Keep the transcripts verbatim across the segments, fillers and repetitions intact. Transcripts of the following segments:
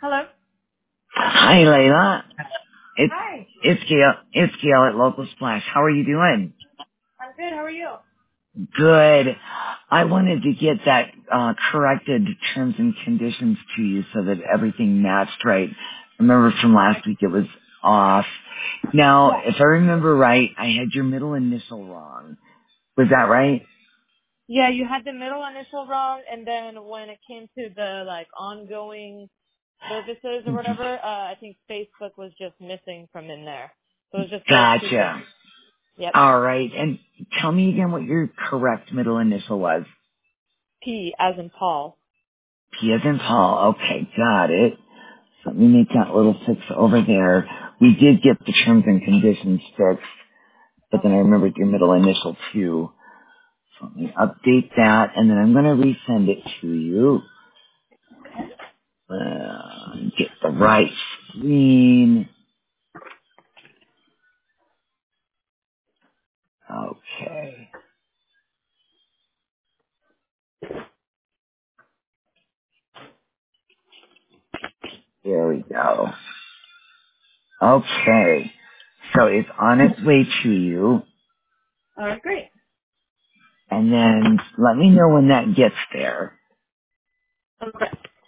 Hello. Hi, Layla. It's Hi. it's Gail. It's Gail at Local Splash. How are you doing? I'm good. How are you? Good. I wanted to get that uh, corrected terms and conditions to you so that everything matched right. Remember from last week it was off. Now, Yeah. if I remember right, I had your middle initial wrong. Was that right? Yeah, you had the middle initial wrong, and then when it came to the like ongoing services or whatever, uh, I think Facebook was just missing from in there. So it was just those two things. Gotcha. Yep. All right. And tell me again what your correct middle initial was. P as in Paul. P as in Paul. Okay, got it. So let me make that little fix over there. We did get the terms and conditions fixed, but then I Okay. remembered your middle initial too. So let me update that, and then I'm going to resend it to you. Uh, get the right screen. Okay. There we go. Okay. So it's on its way to you, All right, great. and then let me know when that gets there. Okay.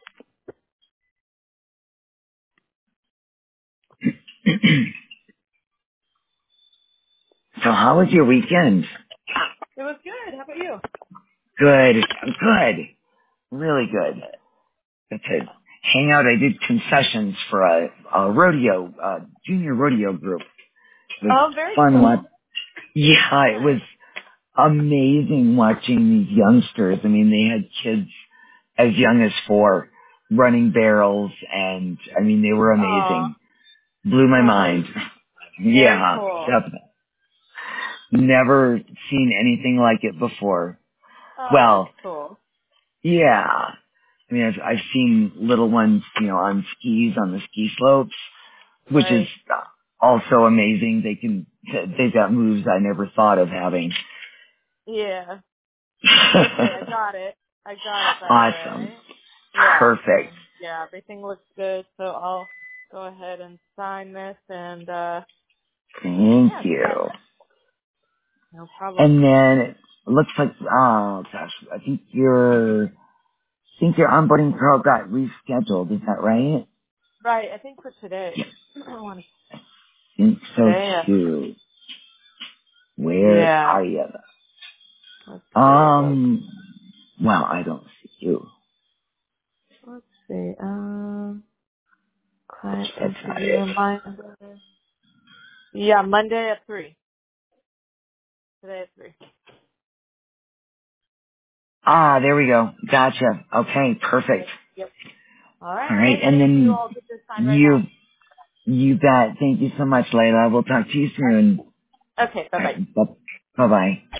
So how was your weekend? It was good. How about you? Good. Good. Really good. To hang out. I did concessions for a, a rodeo, uh, junior rodeo group. It was Oh, very fun. What? cool. Yeah, it was Nice. amazing watching these youngsters. I mean, they had kids as young as four running barrels, and I mean, they were Oh, amazing. Blew my oh, that's mind. very Yeah, cool. definitely. Never seen anything like it before. Oh, that's Well, cool. yeah. I mean, I've, I've seen little ones, you know, on skis on the ski slopes, which is Right. also amazing. They can, they've got moves I never thought of having. Yeah. Okay, I got it. I got it, by the Awesome. way. Yeah. Perfect. And yeah, everything looks good, so I'll go ahead and sign this and uh Thank yeah, you. send. No problem. And then it looks like, oh gosh, I think your, I think your onboarding call got rescheduled. Is that right? Right, I think for today. I want to I think so today. Uh, too. Where yeah. are you? Let's see. Let's, Um, well, I don't see you. let's see. Um client That's not interview it. reminder. Yeah, Monday at three. Today at three. Ah, there we go. Gotcha. Okay, perfect. Yep. Yep. All All right, right. and Thank you. then I'll get this signed right you, now. you bet. Thank you so much, Layla. We'll talk to you soon. Okay, bye All bye. right, bye bye.